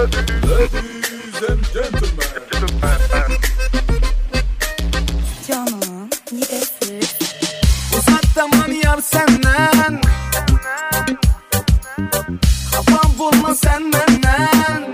Ladies and gentlemen. Canım, neresiz? Uzaktaman yar senden, kafam bulma sen benden.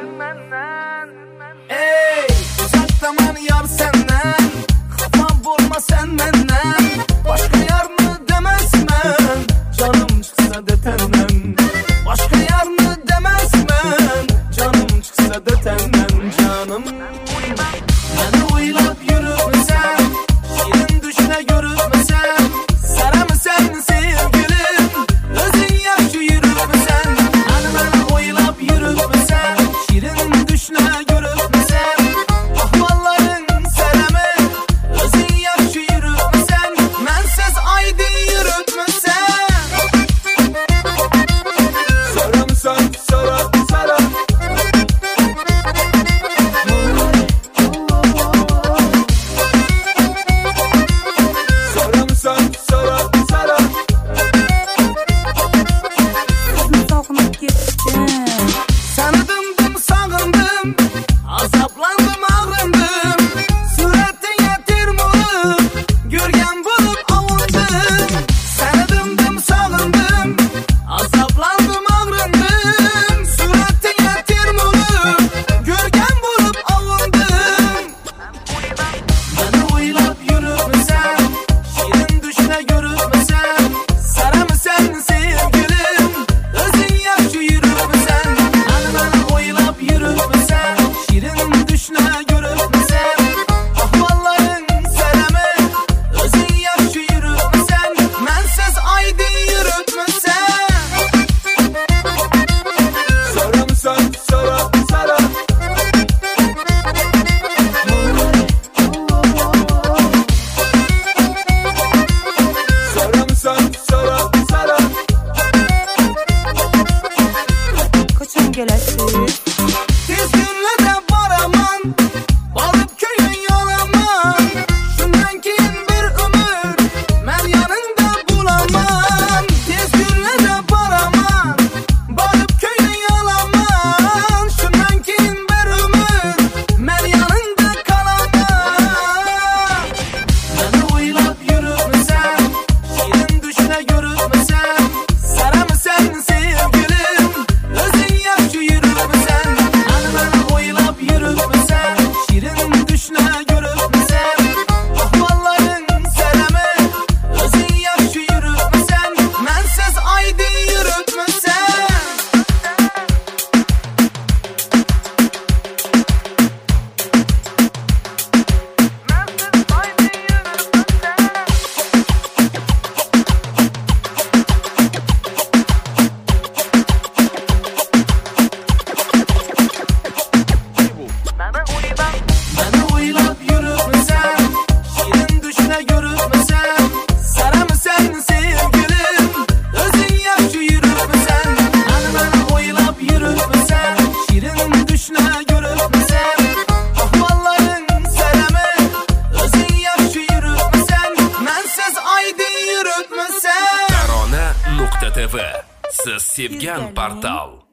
Ey, uzaktaman yar senden, kafam bulma sen benden. Başka yar mı demezmen, canım çıksa da tenden. Başka yar mı demezmen, canım çıksa da tenden canım. Beni oylap yürümesen, şirin düşüne görünmesen, saramısan sevgilim, özün yaşı yürümesen. Beni oylap yürümesen, şirin düşüne görünmesen, ahvalların sereme, özün yaşı yürümesen, mensiz aydın yürütmesen. Saramsan sara sara. Saramsan sara sara. Sağınıp gittim. Tanıdım, sağındım, azaplandım, ağrındım. Suretin yetirmolu, görgen bulup avundım. Tanıdım, sağındım, azaplandım, ağrındım. Suretin yetirmolu, görgen bulup avundım. Beni oylap yürümesen, şirin düşüne görünmesen, saramısan sevgilim, özün yaşı yürümesen. Beni oylap yürümesen, şirin düşüne görünmesen, ahvalların sereme, özün yaşı yürümesen, mensiz aydın yürütmesen. Saramsan sara sara. Saramsan sara sara. Kaçan gelesiz? Tez günlerde baraman, varıp köyün yalaman. Şundan keyin bir ömür, men yanında bulamam. Tez günlerde baraman, varıp köyün yalaman. Şundan keyin bir ömür, men yanında kalamam. Beni oylap yürümesen, şirin düşüne görünmesen, saramısan sevgilim, özün yaşı yürümesen. Beni oylap yürümesen, şirin düşüne görünmesen, ahvalların sereme, özün yaşı yürümesen, mensiz aydın yürütmesen. Beni oylap yürümesen, şirin düşüne görünmesen, saramısan sevgilim, özün yaşı yürümesen. Beni oylap yürümesen, şirin düşüne görünmesen, ahvalların sereme, özün yaşı yürümesen, mensiz aydın yürütmesen. Tarona.tv. Siz sevgan portal.